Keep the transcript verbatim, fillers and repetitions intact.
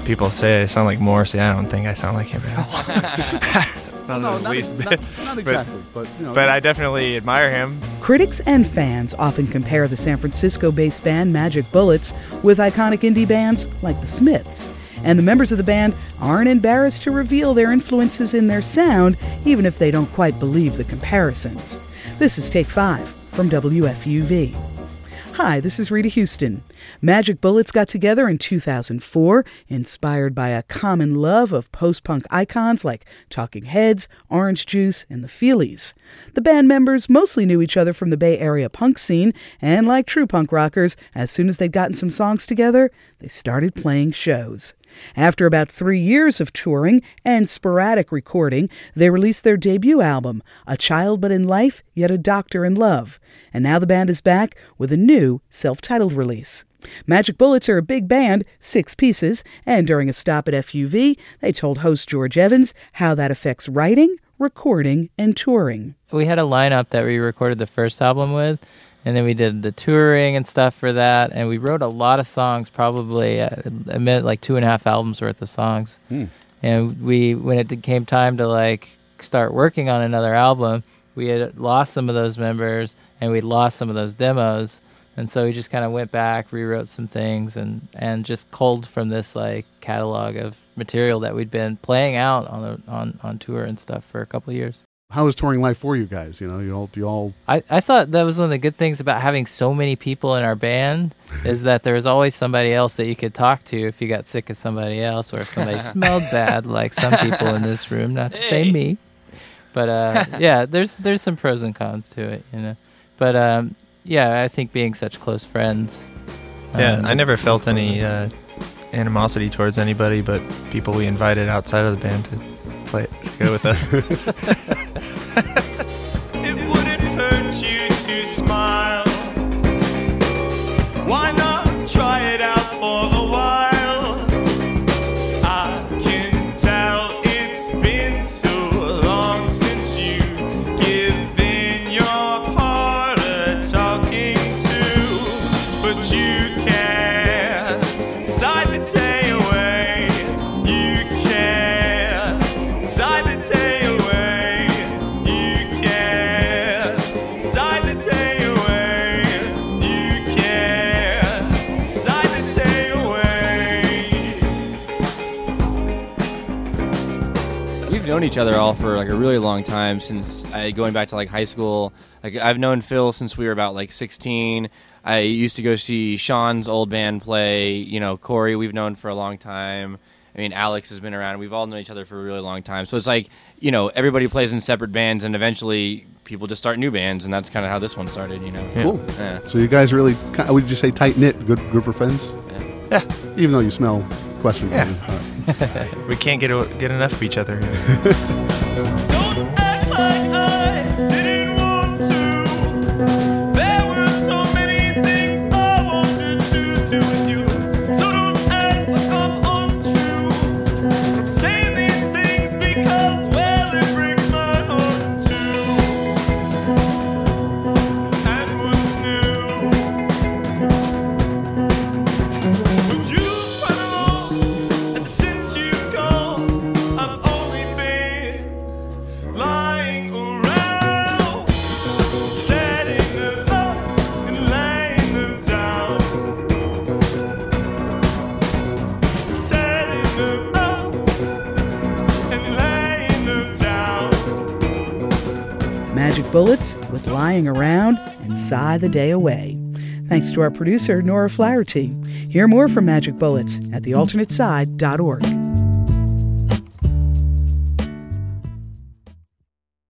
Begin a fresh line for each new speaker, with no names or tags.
people say I sound like Morrissey. I don't think I sound like him at all. Not
no,
the
not,
least
not,
bit.
not exactly, but, but you know.
But I definitely admire him.
Critics and fans often compare the San Francisco-based band Magic Bullets with iconic indie bands like the Smiths. And the members of the band aren't embarrassed to reveal their influences in their sound, even if they don't quite believe the comparisons. This is Take Five from W F U V. Hi, this is Rita Houston. Magic Bullets got together in two thousand four, inspired by a common love of post-punk icons like Talking Heads, Orange Juice, and the Feelies. The band members mostly knew each other from the Bay Area punk scene, and like true punk rockers, as soon as they'd gotten some songs together, they started playing shows. After about three years of touring and sporadic recording, they released their debut album, A Child But in Life, Yet a Doctor in Love. And now the band is back with a new self-titled release. Magic Bullets are a big band, six pieces, and during a stop at F U V, they told host George Evans how that affects writing, recording, and touring.
We had a lineup that we recorded the first album with, and then we did the touring and stuff for that, and we wrote a lot of songs, probably uh, a minute, like two and a half albums worth of songs. Mm. And we, when it came time to like start working on another album, we had lost some of those members, and we'd lost some of those demos. And so we just kind of went back, rewrote some things, and, and just culled from this like catalog of material that we'd been playing out on the, on, on tour and stuff for a couple of years.
How is touring life for you guys? You know, you all, you all.
I, I thought that was one of the good things about having so many people in our band is that there was always somebody else that you could talk to if you got sick of somebody else or if somebody smelled bad, like some people in this room. Not to say me, but uh, yeah, there's there's some pros and cons to it, you know. But um, yeah, I think being such close friends.
Yeah,
um,
I never felt any uh, animosity towards anybody but people we invited outside of the band to play go with us.
It wouldn't hurt you to smile. Why not try it out for a while? I can tell it's been so long since you given your heart a talking to, but you can't sigh the day away. You can't sigh the day away. You can't sigh the day away. You can't sigh the day away.
We've known each other all for like a really long time, since uh, going back to like high school. Like I've known Phil since we were about like sixteen. I used to go see Sean's old band play. You know, Corey, we've known for a long time. I mean, Alex has been around. We've all known each other for a really long time. So it's like, you know, everybody plays in separate bands, and eventually people just start new bands, and that's kind of how this one started, you know.
Cool.
Yeah.
So you guys really, ki- would you say tight-knit, good group of friends?
Yeah.
Yeah.
Even though you smell questionable.
Yeah.
All right.
We can't get get enough of each other.
Don't act like I didn't want to. There were so many things I wanted to do with you. So don't act like I'm untrue. I'm saying these things because, well, it breaks my heart too. And what's new? When you run along, and since you've gone, I've only been lying around, setting them up and laying them down, setting them up and laying them down.
Magic Bullets with Lying Around and Sigh the Day Away. Thanks to our producer, Nora Flaherty. Hear more from Magic Bullets at the alternate side dot org.